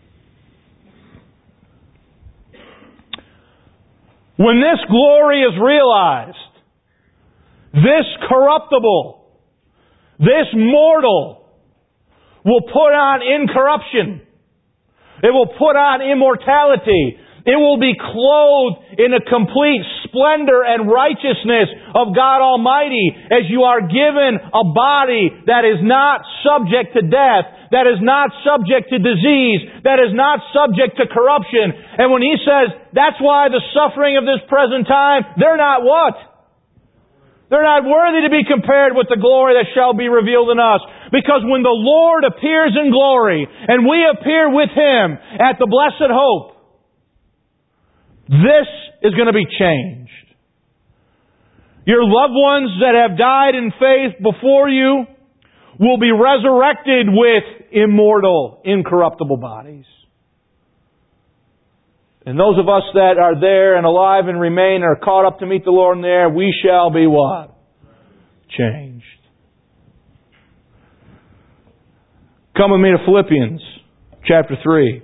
When this glory is realized, this corruptible, this mortal will put on incorruption. It will put on immortality. It will be clothed in a complete splendor and righteousness of God Almighty as you are given a body that is not subject to death, that is not subject to disease, that is not subject to corruption. And when he says, that's why the suffering of this present time, they're not what? They're not worthy to be compared with the glory that shall be revealed in us. Because when the Lord appears in glory, and we appear with Him at the blessed hope, this is going to be changed. Your loved ones that have died in faith before you will be resurrected with immortal, incorruptible bodies. And those of us that are there and alive and remain and are caught up to meet the Lord in the air, we shall be what? Changed. Come with me to Philippians chapter 3.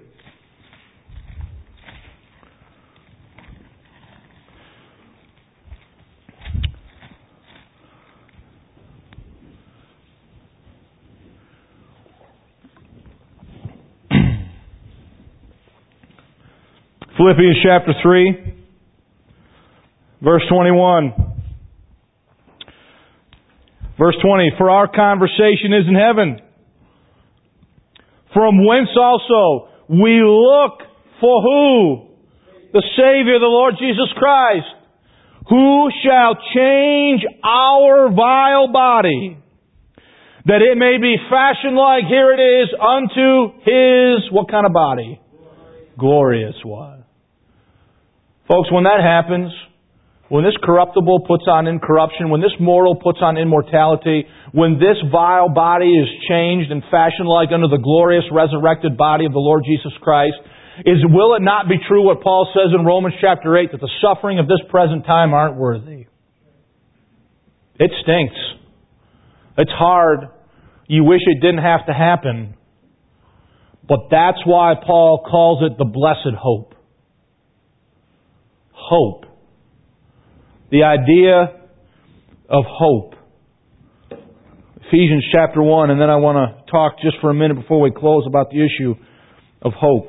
Philippians chapter 3, verse 21. Verse 20, for our conversation is in heaven, from whence also we look for who? The Savior, the Lord Jesus Christ, who shall change our vile body, that it may be fashioned like, here it is, unto His, what kind of body? Glorious one. Folks, when that happens, when this corruptible puts on incorruption, when this mortal puts on immortality, when this vile body is changed and fashioned like unto the glorious resurrected body of the Lord Jesus Christ, will it not be true what Paul says in Romans chapter 8, that the suffering of this present time aren't worthy? It stinks. It's hard. You wish it didn't have to happen. But that's why Paul calls it the blessed hope. Hope. The idea of hope. Ephesians chapter 1, and then I want to talk just for a minute before we close about the issue of hope.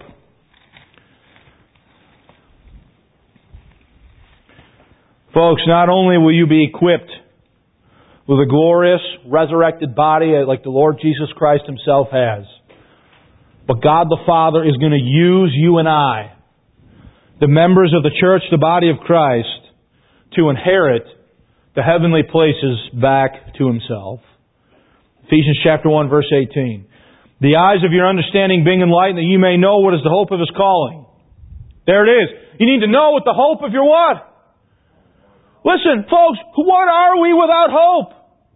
Folks, not only will you be equipped with a glorious, resurrected body like the Lord Jesus Christ Himself has, but God the Father is going to use you and I, the members of the church, the body of Christ, to inherit the heavenly places back to Himself. Ephesians chapter 1, verse 18. The eyes of your understanding being enlightened, that you may know what is the hope of His calling. There it is. You need to know what the hope of your what? Listen, folks, what are we without hope?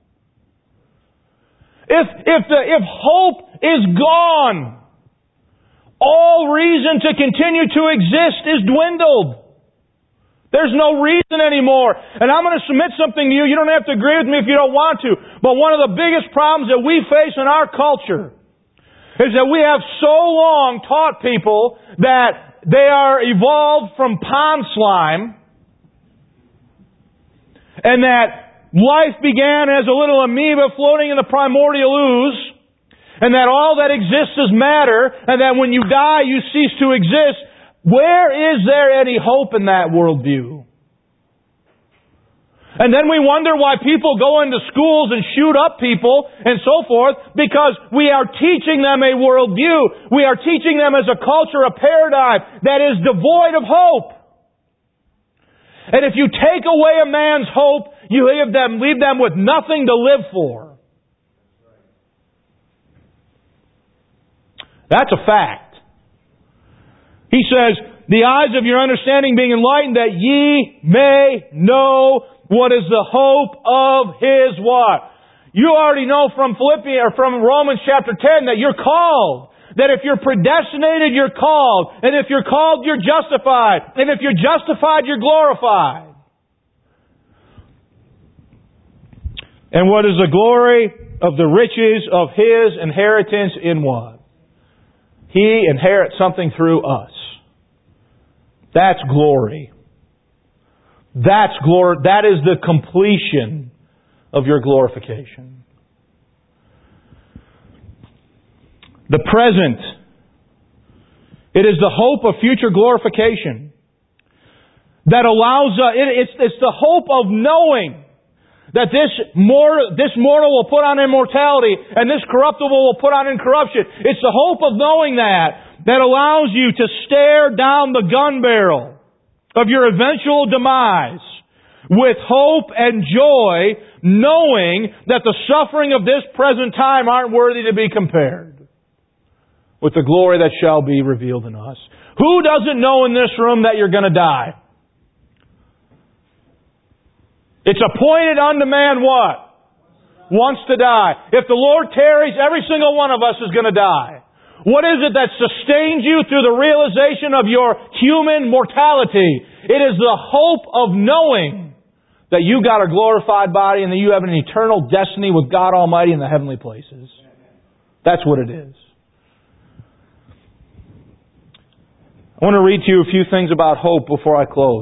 If hope is gone, all reason to continue to exist is dwindled. There's no reason anymore. And I'm going to submit something to you. You don't have to agree with me if you don't want to. But one of the biggest problems that we face in our culture is that we have so long taught people that they are evolved from pond slime, and that life began as a little amoeba floating in the primordial ooze, and that all that exists is matter, and that when you die you cease to exist. Where is there any hope in that worldview? And then we wonder why people go into schools and shoot up people and so forth, because we are teaching them a worldview. We are teaching them as a culture a paradigm that is devoid of hope. And if you take away a man's hope, you leave them with nothing to live for. That's a fact. He says, the eyes of your understanding being enlightened, that ye may know what is the hope of His what? You already know from Romans chapter 10 that you're called. That if you're predestinated, you're called. And if you're called, you're justified. And if you're justified, you're glorified. And what is the glory of the riches of His inheritance in what? He inherits something through us. That's glory. That's glory. That is the completion of your glorification. The present. It is the hope of future glorification that allows us. It's the hope of knowing that this mortal will put on immortality and this corruptible will put on incorruption. It's the hope of knowing that allows you to stare down the gun barrel of your eventual demise with hope and joy, knowing that the suffering of this present time aren't worthy to be compared with the glory that shall be revealed in us. Who doesn't know in this room that you're going to die? It's appointed unto man what? Wants to die. If the Lord tarries, every single one of us is going to die. What is it that sustains you through the realization of your human mortality? It is the hope of knowing that you got a glorified body and that you have an eternal destiny with God Almighty in the heavenly places. That's what it is. I want to read to you a few things about hope before I close.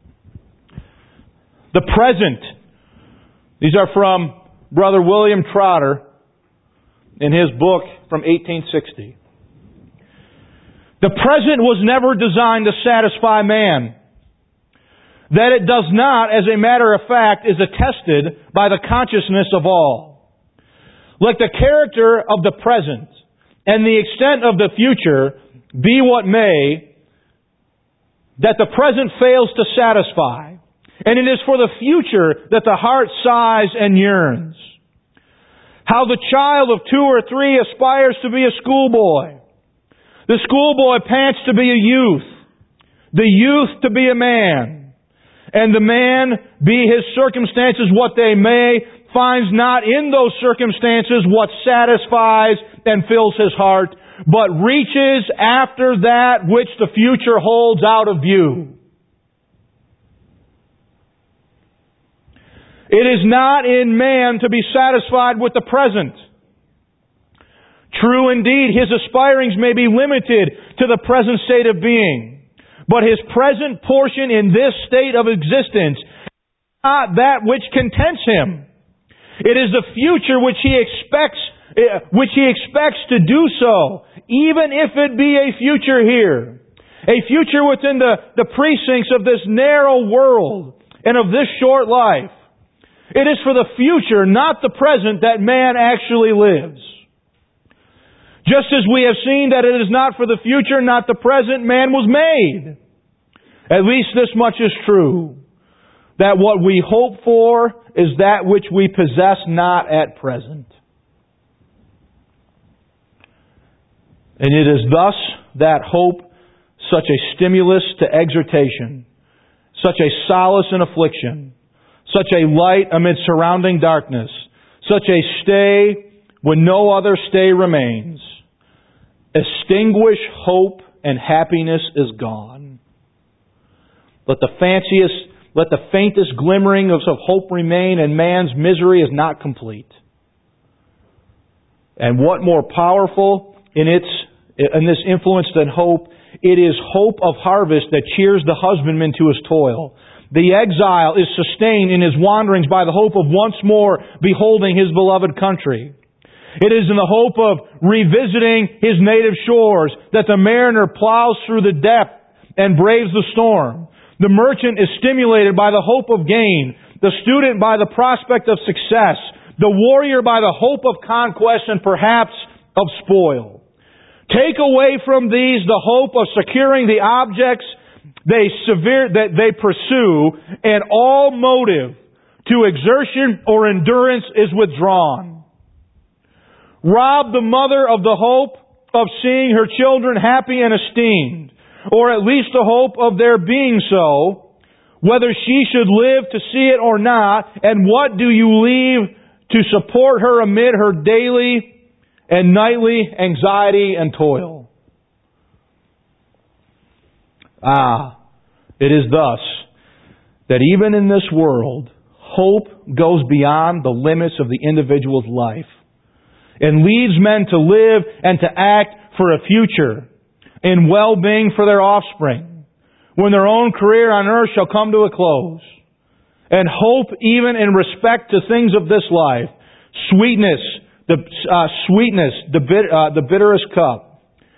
The present. These are from Brother William Trotter in his book from 1860. The present was never designed to satisfy man. That it does not, as a matter of fact, is attested by the consciousness of all. Let the character of the present and the extent of the future be what may, that the present fails to satisfy. And it is for the future that the heart sighs and yearns. How the child of 2 or 3 aspires to be a schoolboy. The schoolboy pants to be a youth. The youth to be a man. And the man, be his circumstances what they may, finds not in those circumstances what satisfies and fills his heart, but reaches after that which the future holds out of view. It is not in man to be satisfied with the present. True indeed, his aspirings may be limited to the present state of being, but his present portion in this state of existence is not that which contents him. It is the future which he expects to do so, even if it be a future here. A future within the precincts of this narrow world and of this short life. It is for the future, not the present, that man actually lives. Just as we have seen that it is not for the future, not the present, man was made. At least this much is true, that what we hope for is that which we possess not at present. And it is thus that hope, such a stimulus to exhortation, such a solace in affliction, such a light amid surrounding darkness, such a stay when no other stay remains. Extinguish hope and happiness is gone. Let the faintest glimmerings of hope remain, and man's misery is not complete. And what more powerful in this influence than hope? It is hope of harvest that cheers the husbandman to his toil. The exile is sustained in his wanderings by the hope of once more beholding his beloved country. It is in the hope of revisiting his native shores that the mariner plows through the depth and braves the storm. The merchant is stimulated by the hope of gain, the student by the prospect of success, the warrior by the hope of conquest and perhaps of spoil. Take away from these the hope of securing the objects that they pursue, and all motive to exertion or endurance is withdrawn. Rob the mother of the hope of seeing her children happy and esteemed, or at least the hope of their being so, whether she should live to see it or not, and what do you leave to support her amid her daily and nightly anxiety and toil? It is thus that even in this world, hope goes beyond the limits of the individual's life and leads men to live and to act for a future in well-being for their offspring, when their own career on earth shall come to a close. And hope even in respect to things of this life, the bitterest cup,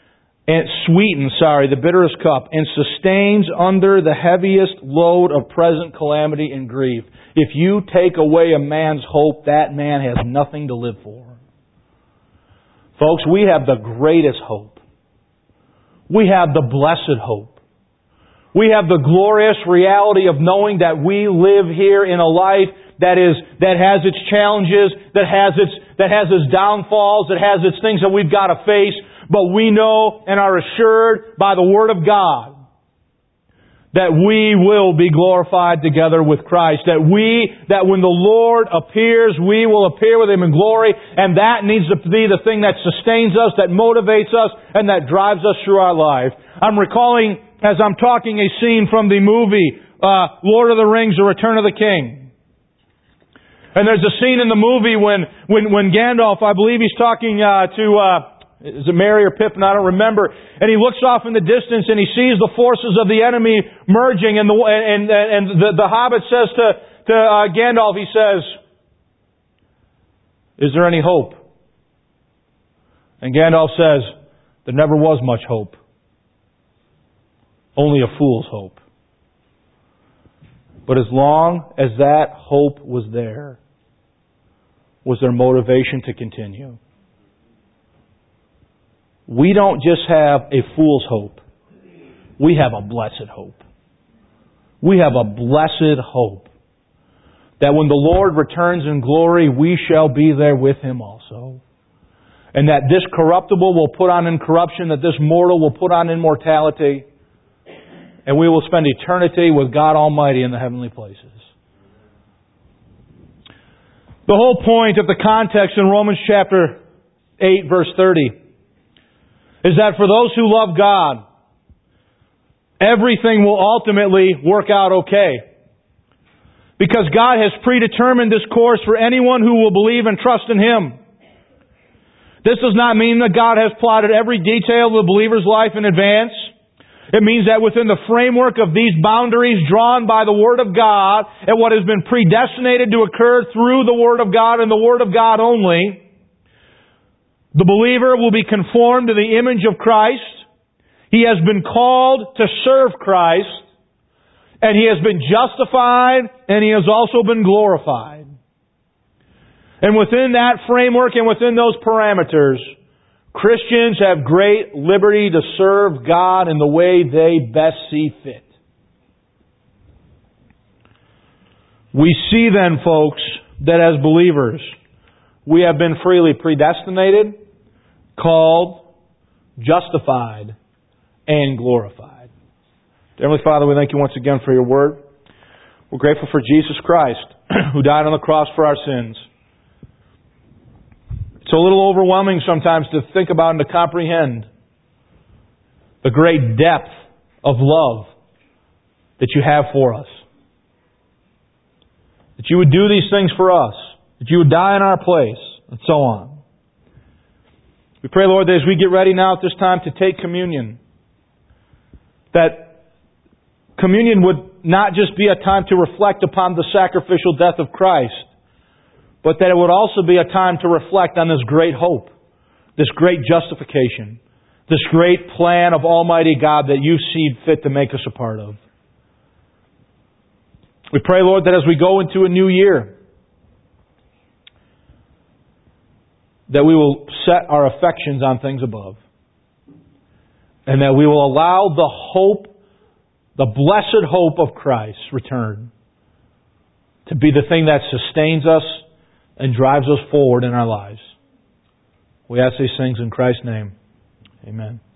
the bitterest cup, and sustains under the heaviest load of present calamity and grief. If you take away a man's hope, that man has nothing to live for. Folks, we have the greatest hope. We have the blessed hope. We have the glorious reality of knowing that we live here in a life that has its challenges, that has its downfalls, that has its things that we've got to face. But we know and are assured by the Word of God that we will be glorified together with Christ. That when the Lord appears, we will appear with Him in glory. And that needs to be the thing that sustains us, that motivates us, and that drives us through our life. I'm recalling, as I'm talking, a scene from the movie Lord of the Rings, The Return of the King. And there's a scene in the movie when Gandalf, I believe he's talking is it Merry or Pippin? I don't remember. And he looks off in the distance and he sees the forces of the enemy merging. And the Hobbit says to Gandalf, he says, "Is there any hope?" And Gandalf says, "There never was much hope. Only a fool's hope." But as long as that hope was there motivation to continue. We don't just have a fool's hope. We have a blessed hope. We have a blessed hope. that when the Lord returns in glory, we shall be there with Him also. And that this corruptible will put on incorruption, that this mortal will put on immortality, and we will spend eternity with God Almighty in the heavenly places. The whole point of the context in Romans chapter 8, verse 30, is that for those who love God, everything will ultimately work out okay. Because God has predetermined this course for anyone who will believe and trust in Him. This does not mean that God has plotted every detail of the believer's life in advance. It means that within the framework of these boundaries drawn by the Word of God and what has been predestinated to occur through the Word of God and the Word of God only, the believer will be conformed to the image of Christ. He has been called to serve Christ, and he has been justified, and he has also been glorified. And within that framework and within those parameters, Christians have great liberty to serve God in the way they best see fit. We see then, folks, that as believers, we have been freely predestinated, called, justified, and glorified. Heavenly Father, we thank You once again for Your Word. We're grateful for Jesus Christ, who died on the cross for our sins. It's a little overwhelming sometimes to think about and to comprehend the great depth of love that You have for us. That You would do these things for us. That You would die in our place, and so on. We pray, Lord, that as we get ready now at this time to take communion, that communion would not just be a time to reflect upon the sacrificial death of Christ, but that it would also be a time to reflect on this great hope, this great justification, this great plan of Almighty God that You see fit to make us a part of. We pray, Lord, that as we go into a new year, that we will set our affections on things above. And that we will allow the hope, the blessed hope of Christ's return, to be the thing that sustains us and drives us forward in our lives. We ask these things in Christ's name. Amen.